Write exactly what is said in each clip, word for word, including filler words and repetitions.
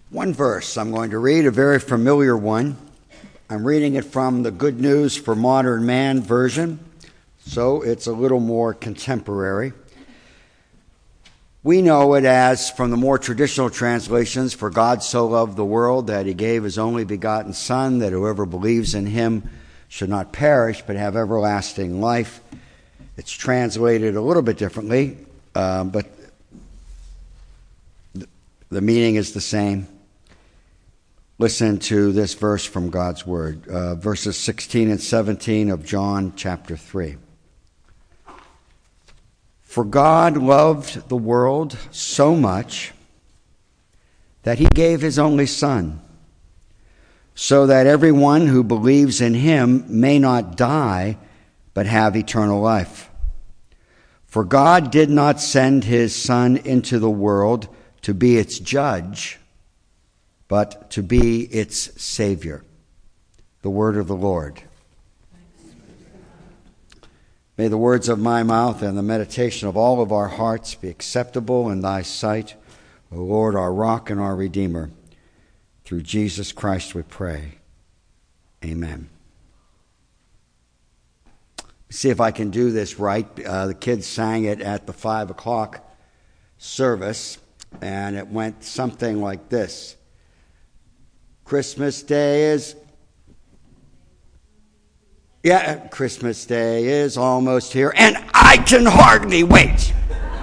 One verse I'm going to read, a very familiar one. I'm reading it from the Good News for Modern Man version, so it's a little more contemporary. We know it as, from the more traditional translations, "For God so loved the world that he gave his only begotten Son, that whoever believes in him should not perish but have everlasting life." It's translated a little bit differently, uh, but the meaning is the same. Listen to this verse from God's Word, uh, verses sixteen and seventeen of John chapter three. "For God loved the world so much that he gave his only Son, so that everyone who believes in him may not die, but have eternal life. For God did not send his Son into the world to be its judge, but to be its Savior." The word of the Lord. May the words of my mouth and the meditation of all of our hearts be acceptable in thy sight, O Lord, our rock and our Redeemer. Through Jesus Christ we pray. Amen. See if I can do this right. Uh, the kids sang it at the five o'clock service, and it went something like this. Christmas Day is, yeah, Christmas Day is almost here, and I can hardly wait.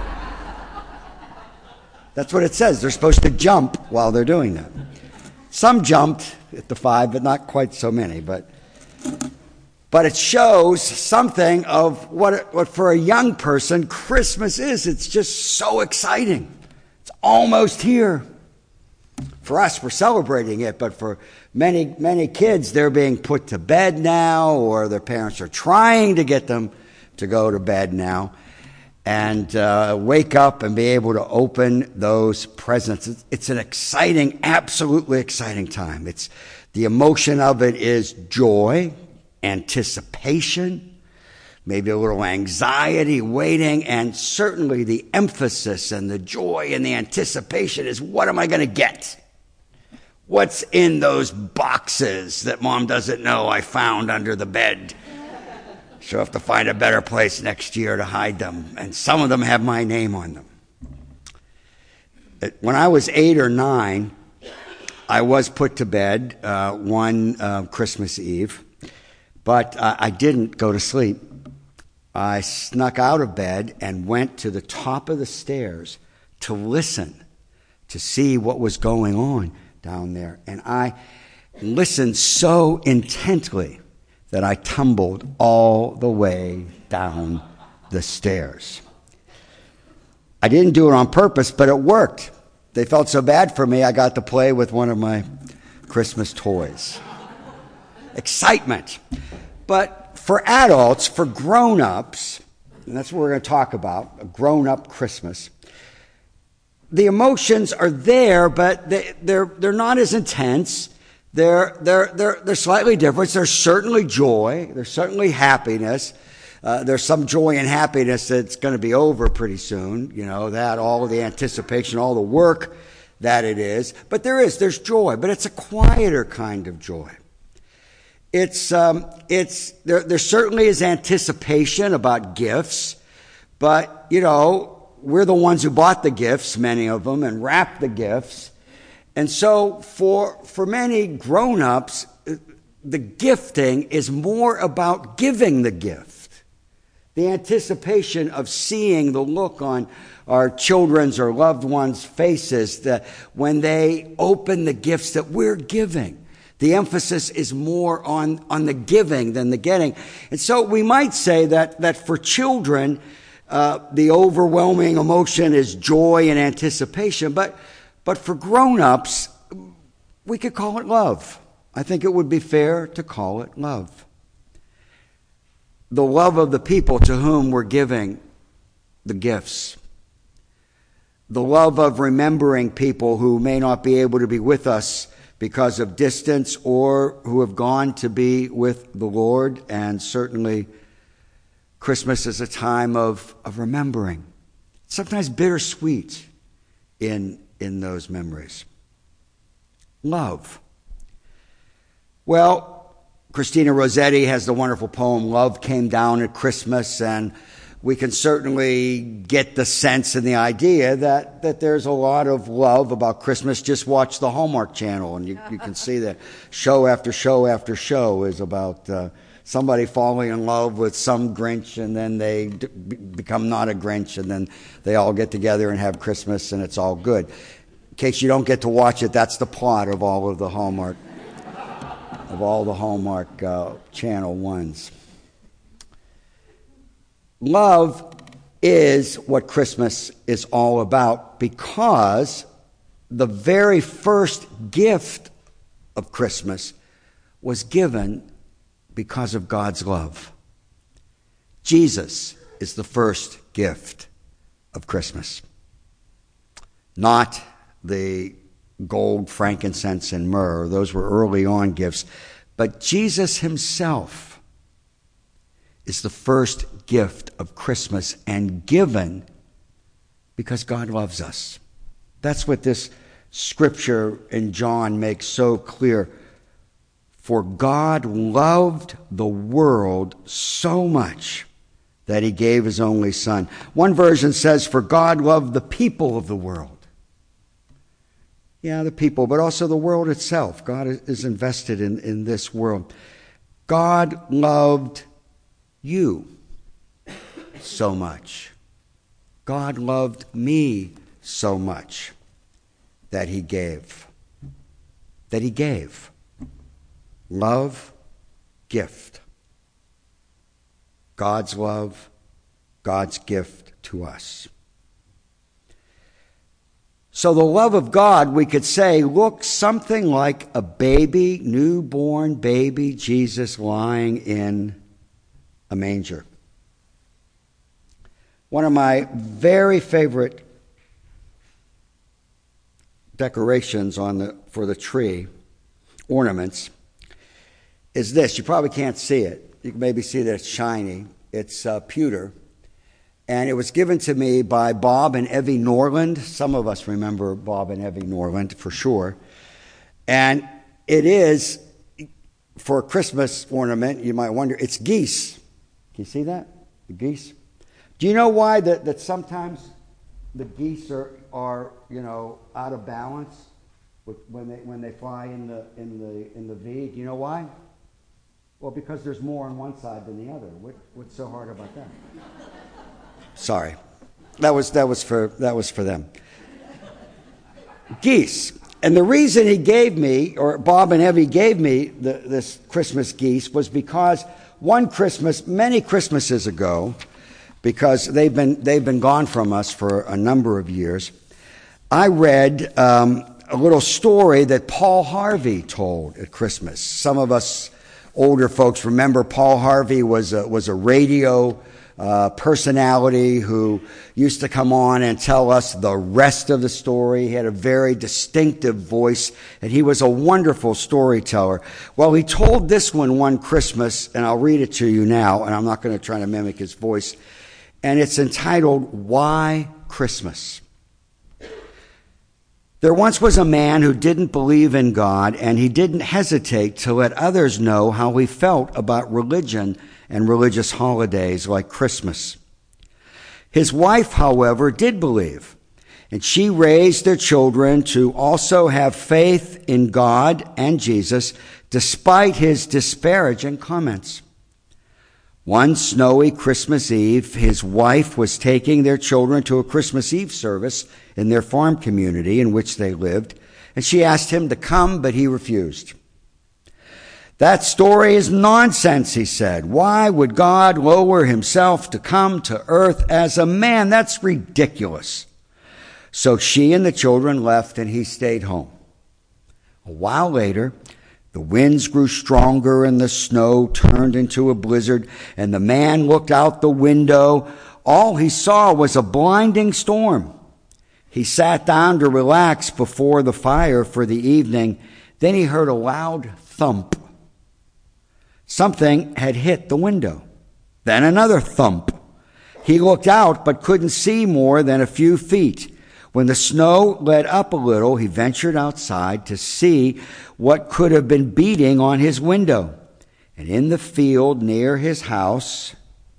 That's what it says. They're supposed to jump while they're doing that. Some jumped at the five, but not quite so many. But but it shows something of what, what for a young person Christmas is. It's just so exciting. It's almost here. For us, we're celebrating it, but for many, many kids, they're being put to bed now, or their parents are trying to get them to go to bed now and uh, wake up and be able to open those presents. It's, it's an exciting, absolutely exciting time. It's the emotion of it is joy, anticipation, maybe a little anxiety, waiting, and certainly the emphasis and the joy and the anticipation is, what am I going to get? What's in those boxes that Mom doesn't know I found under the bed? She'll have to find a better place next year to hide them, and some of them have my name on them. When I was eight or nine, I was put to bed uh, one uh, Christmas Eve, but uh, I didn't go to sleep. I snuck out of bed and went to the top of the stairs to listen, to see what was going on down there. And I listened so intently that I tumbled all the way down the stairs. I didn't do it on purpose, but it worked. They felt so bad for me, I got to play with one of my Christmas toys. Excitement. But for adults, for grown-ups, and that's what we're going to talk about, a grown-up Christmas, the emotions are there, but they, they're they're not as intense. They're they're they're they're slightly different. There's certainly joy. There's certainly happiness. Uh, there's some joy and happiness that's going to be over pretty soon. You know that all of the anticipation, all the work that it is. But there is there's joy, but it's a quieter kind of joy. It's um, it's there. There certainly is anticipation about gifts, but you know we're the ones who bought the gifts, many of them, and wrapped the gifts, and so for for many grown-ups, the gifting is more about giving the gift, the anticipation of seeing the look on our children's or loved ones' faces that when they open the gifts that we're giving. The emphasis is more on, on the giving than the getting. And so we might say that, that for children, uh, the overwhelming emotion is joy and anticipation. But, but for grown-ups, we could call it love. I think it would be fair to call it love. The love of the people to whom we're giving the gifts. The love of remembering people who may not be able to be with us because of distance or who have gone to be with the Lord. And certainly Christmas is a time of, of remembering. Sometimes bittersweet in, in those memories. love. Well, Christina Rossetti has the wonderful poem, Love Came Down at Christmas, and we can certainly get the sense and the idea that, that there's a lot of love about Christmas. Just watch the Hallmark Channel, and you, you can see that show after show after show is about uh, somebody falling in love with some Grinch, and then they d- become not a Grinch, and then they all get together and have Christmas, and it's all good. In case you don't get to watch it, that's the plot of all of the Hallmark, of all the Hallmark uh, Channel ones. Love is what Christmas is all about, because the very first gift of Christmas was given because of God's love. Jesus is the first gift of Christmas. Not the gold, frankincense, and myrrh. Those were early on gifts. But Jesus himself is the first gift of Christmas, and given because God loves us. That's what this scripture in John makes so clear. For God loved the world so much that he gave his only Son. One version says, for God loved the people of the world. Yeah, the people, but also the world itself. God is invested in, in this world. God loved you so much. God loved me so much that he gave. That he gave. Love, gift. God's love, God's gift to us. So the love of God, we could say, looks something like a baby, newborn baby Jesus lying in a manger. One of my very favorite decorations on the for the tree, ornaments, is this. You probably can't see it. You can maybe see that it's shiny. It's uh, pewter. And it was given to me by Bob and Evie Norland. Some of us remember Bob and Evie Norland for sure. And it is, for a Christmas ornament, you might wonder, it's geese. Can you see that? The geese? Do you know why that, that sometimes the geese are, are, you know, out of balance with, when they when they fly in the in the in the V? Do you know why? Well, because there's more on one side than the other. What, what's so hard about that? Sorry, that was that was for that was for them. Geese, and the reason he gave me, or Bob and Evie gave me the, this Christmas geese, was because one Christmas, many Christmases ago, because they've been they've been gone from us for a number of years, I read um, a little story that Paul Harvey told at Christmas. Some of us older folks remember Paul Harvey was a, was a radio uh, personality who used to come on and tell us the rest of the story. He had a very distinctive voice, and he was a wonderful storyteller. Well, he told this one one Christmas, and I'll read it to you now, and I'm not going to try to mimic his voice. And it's entitled, Why Christmas? There once was a man who didn't believe in God, and he didn't hesitate to let others know how he felt about religion and religious holidays like Christmas. His wife, however, did believe, and she raised their children to also have faith in God and Jesus, despite his disparaging comments. One snowy Christmas Eve, his wife was taking their children to a Christmas Eve service in their farm community in which they lived, and she asked him to come, but he refused. That story is nonsense, he said. Why would God lower himself to come to earth as a man? That's ridiculous. So she and the children left, and he stayed home. A while later, the winds grew stronger and the snow turned into a blizzard, and the man looked out the window. All he saw was a blinding storm. He sat down to relax before the fire for the evening. Then he heard a loud thump. Something had hit the window. Then another thump. He looked out but couldn't see more than a few feet. When the snow let up a little, he ventured outside to see what could have been beating on his window. And in the field near his house,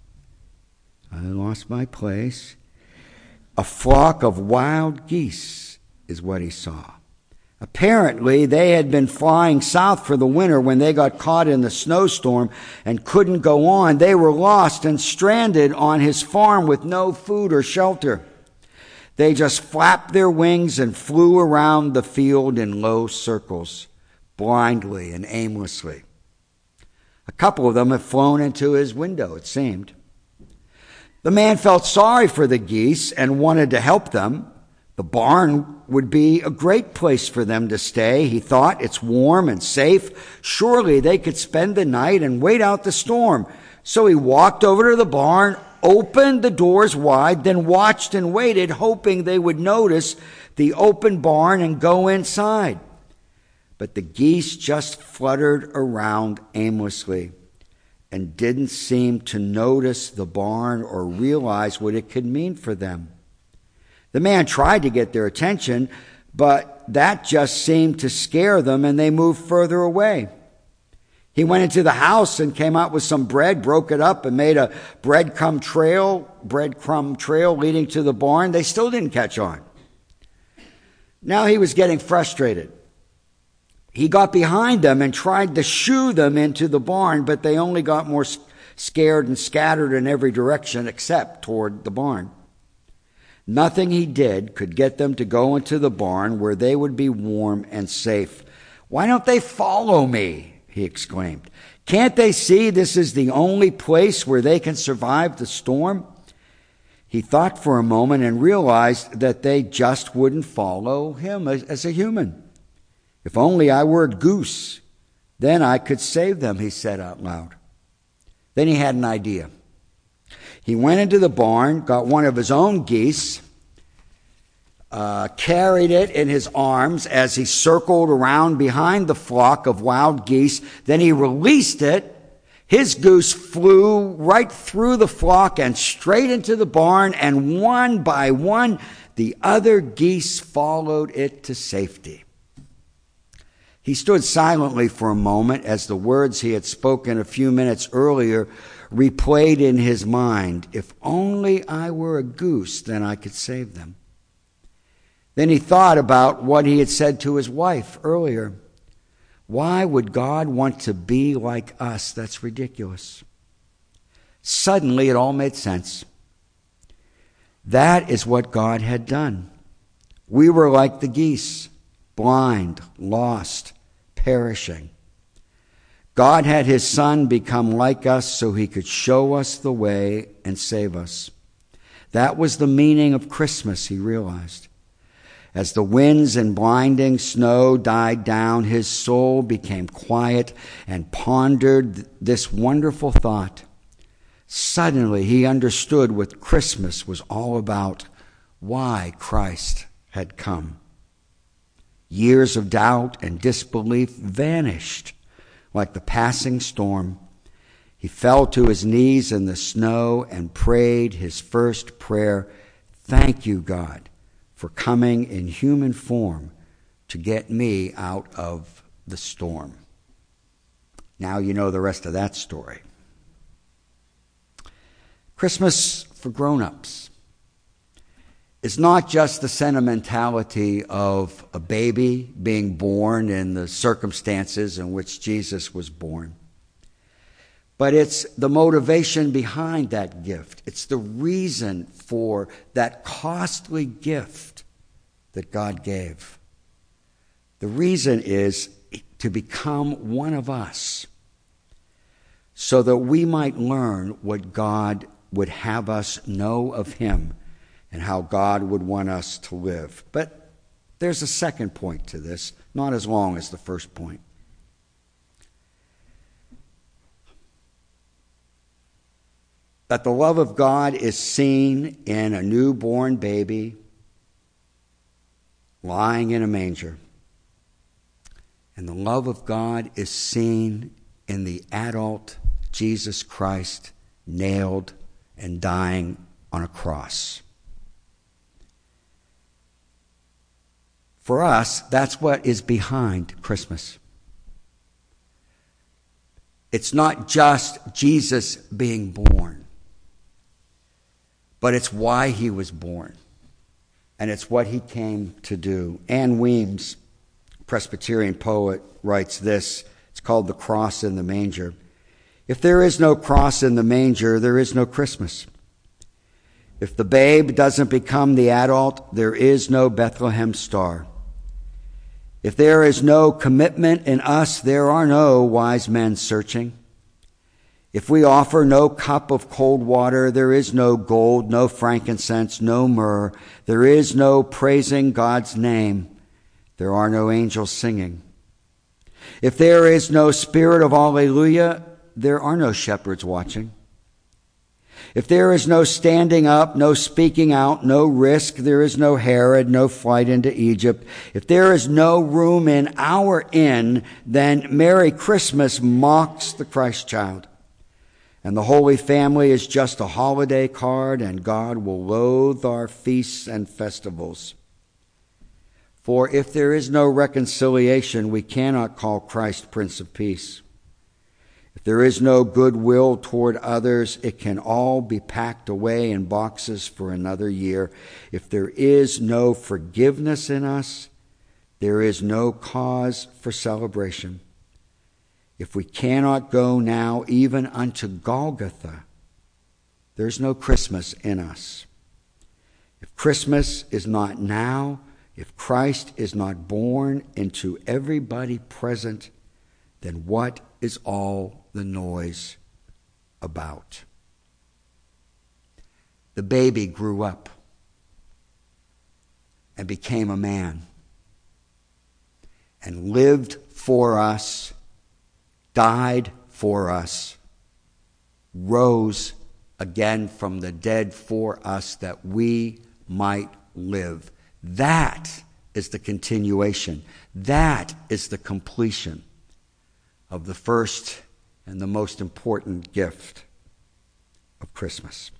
I lost my place, a flock of wild geese is what he saw. Apparently, they had been flying south for the winter when they got caught in the snowstorm and couldn't go on. They were lost and stranded on his farm with no food or shelter. They just flapped their wings and flew around the field in low circles, blindly and aimlessly. A couple of them had flown into his window, it seemed. The man felt sorry for the geese and wanted to help them. The barn would be a great place for them to stay, he thought. It's warm and safe. Surely they could spend the night and wait out the storm. So he walked over to the barn, opened the doors wide, then watched and waited, hoping they would notice the open barn and go inside. But the geese just fluttered around aimlessly and didn't seem to notice the barn or realize what it could mean for them. The man tried to get their attention, but that just seemed to scare them, and they moved further away. He went into the house and came out with some bread, broke it up, and made a breadcrumb trail, breadcrumb trail leading to the barn. They still didn't catch on. Now he was getting frustrated. He got behind them and tried to shoo them into the barn, but they only got more scared and scattered in every direction except toward the barn. Nothing he did could get them to go into the barn where they would be warm and safe. "Why don't they follow me?" he exclaimed. "Can't they see this is the only place where they can survive the storm?" He thought for a moment and realized that they just wouldn't follow him as a human. "If only I were a goose, then I could save them," he said out loud. Then he had an idea. He went into the barn, got one of his own geese, uh, carried it in his arms as he circled around behind the flock of wild geese. Then he released it. His goose flew right through the flock and straight into the barn, and one by one, the other geese followed it to safety. He stood silently for a moment as the words he had spoken a few minutes earlier replayed in his mind. "If only I were a goose, then I could save them." Then he thought about what he had said to his wife earlier. Why would God want to be like us? That's ridiculous. Suddenly it all made sense. That is what God had done. We were like the geese, blind, lost, perishing. God had his Son become like us so he could show us the way and save us. That was the meaning of Christmas, he realized. As the winds and blinding snow died down, his soul became quiet and pondered this wonderful thought. Suddenly he understood what Christmas was all about, why Christ had come. Years of doubt and disbelief vanished like the passing storm. He fell to his knees in the snow and prayed his first prayer. "Thank you, God, for coming in human form to get me out of the storm." Now you know the rest of that story. Christmas for grown-ups is not just the sentimentality of a baby being born in the circumstances in which Jesus was born, but it's the motivation behind that gift. It's the reason for that costly gift that God gave. The reason is to become one of us so that we might learn what God would have us know of him and how God would want us to live. But there's a second point to this, not as long as the first point. That the love of God is seen in a newborn baby lying in a manger. And the love of God is seen in the adult Jesus Christ nailed and dying on a cross. For us, that's what is behind Christmas. It's not just Jesus being born, but it's why he was born. And it's what he came to do. Anne Weems, Presbyterian poet, writes this. It's called The Cross in the Manger. If there is no cross in the manger, there is no Christmas. If the babe doesn't become the adult, there is no Bethlehem star. If there is no commitment in us, there are no wise men searching. If we offer no cup of cold water, there is no gold, no frankincense, no myrrh. There is no praising God's name. There are no angels singing. If there is no spirit of Alleluia, there are no shepherds watching. If there is no standing up, no speaking out, no risk, there is no Herod, no flight into Egypt. If there is no room in our inn, then Merry Christmas mocks the Christ child. And the Holy Family is just a holiday card, and God will loathe our feasts and festivals. For if there is no reconciliation, we cannot call Christ Prince of Peace. If there is no goodwill toward others, it can all be packed away in boxes for another year. If there is no forgiveness in us, there is no cause for celebration. If we cannot go now even unto Golgotha, there's no Christmas in us. If Christmas is not now, if Christ is not born into everybody present, then what is all the noise about? The baby grew up and became a man and lived for us, died for us, rose again from the dead for us that we might live. That is the continuation. That is the completion of the first and the most important gift of Christmas.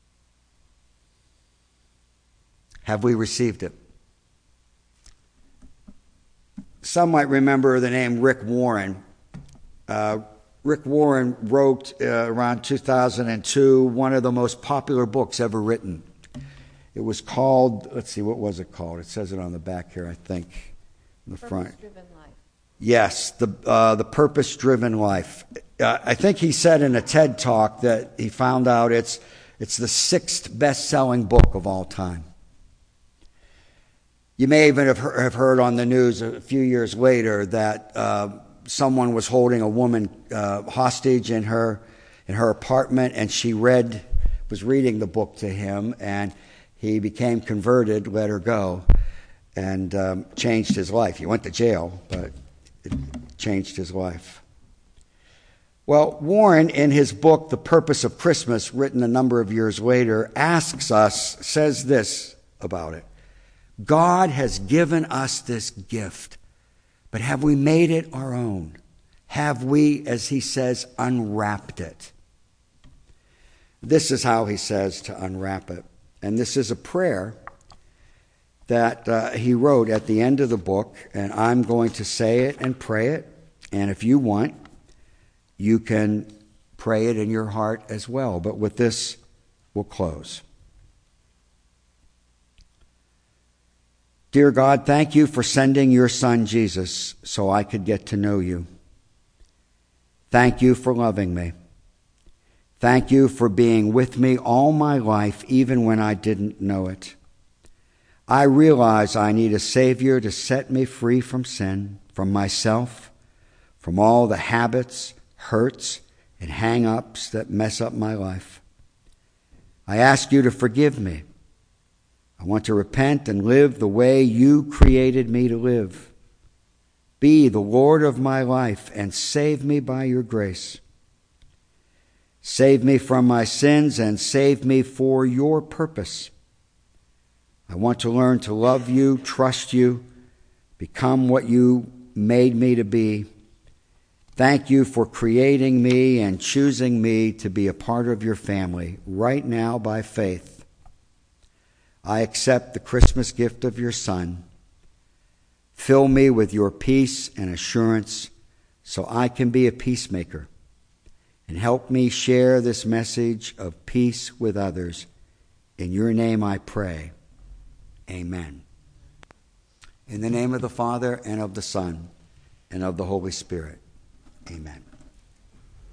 Have we received it? Some might remember the name Rick Warren. Uh, Rick Warren wrote uh, around two thousand two one of the most popular books ever written. It was called, let's see, what was it called? It says it on the back here, I think, in the front. Purpose-Driven Life. Yes, the uh, the Purpose-Driven Life. Uh, I think he said in a TED Talk that he found out it's it's the sixth best-selling book of all time. You may even have heard on the news a few years later that uh, someone was holding a woman uh, hostage in her in her apartment, and she read was reading the book to him, and he became converted, let her go, and um, changed his life. He went to jail, but it changed his life. Well, Warren, in his book, The Purpose of Christmas, written a number of years later, asks us, says this about it. God has given us this gift, but have we made it our own? Have we, as he says, unwrapped it? This is how he says to unwrap it. And this is a prayer that uh, he wrote at the end of the book, and I'm going to say it and pray it. And if you want, you can pray it in your heart as well. But with this, we'll close. Dear God, thank you for sending your son Jesus so I could get to know you. Thank you for loving me. Thank you for being with me all my life, even when I didn't know it. I realize I need a Savior to set me free from sin, from myself, from all the habits, hurts, and hang-ups that mess up my life. I ask you to forgive me. I want to repent and live the way you created me to live. Be the Lord of my life and save me by your grace. Save me from my sins and save me for your purpose. I want to learn to love you, trust you, become what you made me to be. Thank you for creating me and choosing me to be a part of your family right now by faith. I accept the Christmas gift of your Son. Fill me with your peace and assurance so I can be a peacemaker. And help me share this message of peace with others. In your name I pray. Amen. In the name of the Father, and of the Son, and of the Holy Spirit. Amen.